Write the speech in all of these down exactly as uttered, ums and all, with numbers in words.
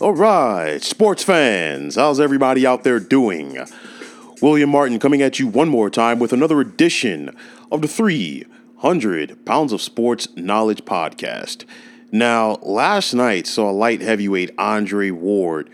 All right, sports fans, how's everybody out there doing? William Martin coming at you one more time with another edition of the three hundred Pounds of Sports Knowledge Podcast. Now, last night saw light heavyweight Andre Ward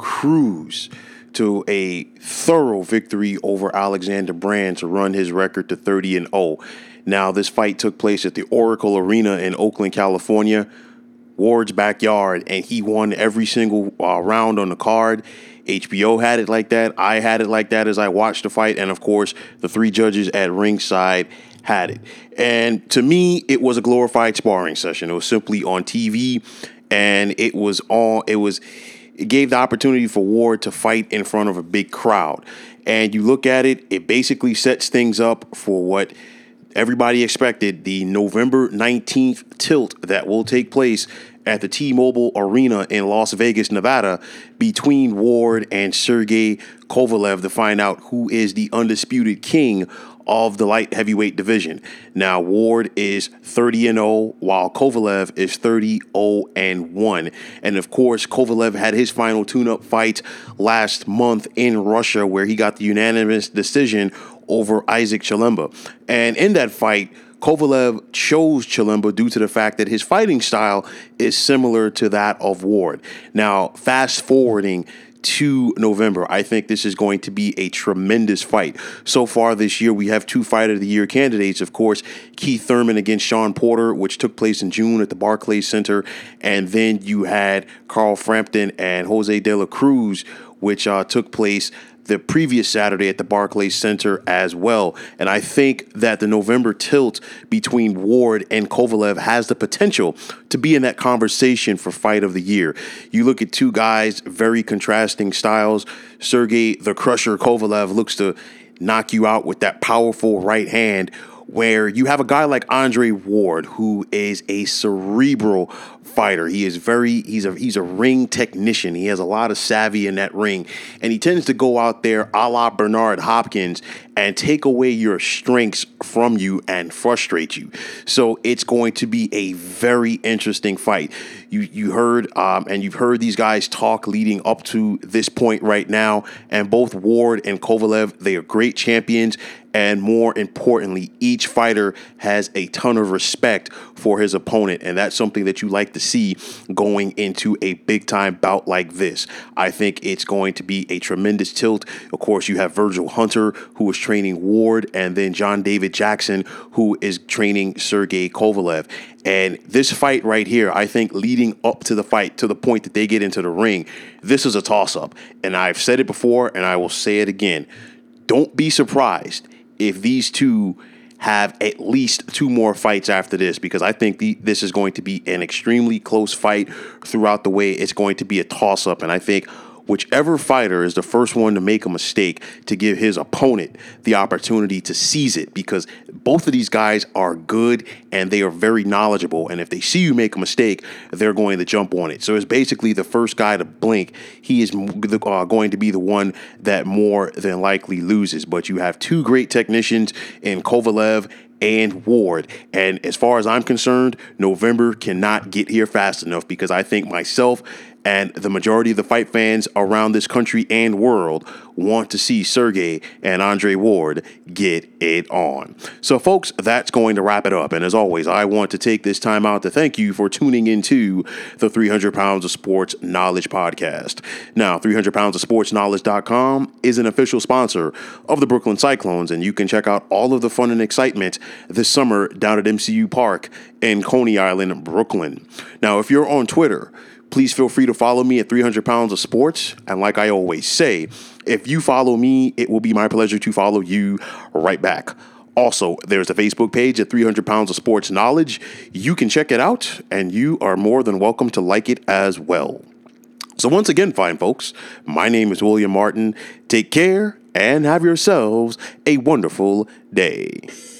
cruise to a thorough victory over Alexander Brand to run his record to thirty and oh. Now, this fight took place at the Oracle Arena in Oakland, California, Ward's backyard, and he won every single uh, round on the card. H B O had it like that. I had it like that as I watched the fight. And, of course, the three judges at ringside had it. And to me, it was a glorified sparring session. It was simply on T V, and it was all it was. It gave the opportunity for Ward to fight in front of a big crowd. And you look at it, it basically sets things up for what everybody expected, the November nineteenth tilt that will take place at the T-Mobile Arena in Las Vegas, Nevada, between Ward and Sergey Kovalev to find out who is the undisputed king of the light heavyweight division. Now, Ward is thirty and oh, while Kovalev is thirty oh and one. And of course, Kovalev had his final tune-up fight last month in Russia, where he got the unanimous decision over Isaac Chilemba. And in that fight, Kovalev chose Chilemba due to the fact that his fighting style is similar to that of Ward. Now, fast forwarding to November, I think this is going to be a tremendous fight. So far this year, we have two Fight of the Year candidates. Of course, Keith Thurman against Sean Porter, which took place in June at the Barclays Center. And then you had Carl Frampton and Jose De La Cruz, which uh, took place the previous Saturday at the Barclays Center as well. And I think that the November tilt between Ward and Kovalev has the potential to be in that conversation for Fight of the Year. You look at two guys, very contrasting styles. Sergey the Crusher Kovalev looks to knock you out with that powerful right hand, where you have a guy like Andre Ward, who is a cerebral fighter. He is very, he's a he's a ring technician. He has a lot of savvy in that ring, and he tends to go out there a la Bernard Hopkins and take away your strengths from you and frustrate you. So it's going to be a very interesting fight. You you heard um, and you've heard these guys talk leading up to this point right now, and both Ward and Kovalev, they are great champions. And more importantly, each fighter has a ton of respect for his opponent. And that's something that you like to see going into a big time bout like this. I think it's going to be a tremendous tilt. Of course, you have Virgil Hunter, who is training Ward, and then John David Jackson, who is training Sergey Kovalev. And this fight right here, I think leading up to the fight, to the point that they get into the ring, this is a toss-up. And I've said it before, and I will say it again. Don't be surprised if these two have at least two more fights after this, because I think the, this is going to be an extremely close fight throughout the way. It's going to be a toss-up, and I think whichever fighter is the first one to make a mistake to give his opponent the opportunity to seize it, because both of these guys are good and they are very knowledgeable. And if they see you make a mistake, they're going to jump on it. So it's basically the first guy to blink. He is uh, going to be the one that more than likely loses. But you have two great technicians in Kovalev and Ward. And as far as I'm concerned, November cannot get here fast enough, because I think myself and the majority of the fight fans around this country and world want to see Sergey and Andre Ward get it on. So, folks, that's going to wrap it up. And as always, I want to take this time out to thank you for tuning into the three hundred Pounds of Sports Knowledge Podcast. Now, three hundred pounds of sports knowledge dot com is an official sponsor of the Brooklyn Cyclones, and you can check out all of the fun and excitement this summer down at M C U Park in Coney Island, Brooklyn. Now, if you're on Twitter, please feel free to follow me at three hundred pounds of sports. And like I always say, if you follow me, it will be my pleasure to follow you right back. Also, there's a Facebook page at three hundred pounds of sports knowledge. You can check it out, and you are more than welcome to like it as well. So once again, fine folks, my name is William Martin. Take care and have yourselves a wonderful day.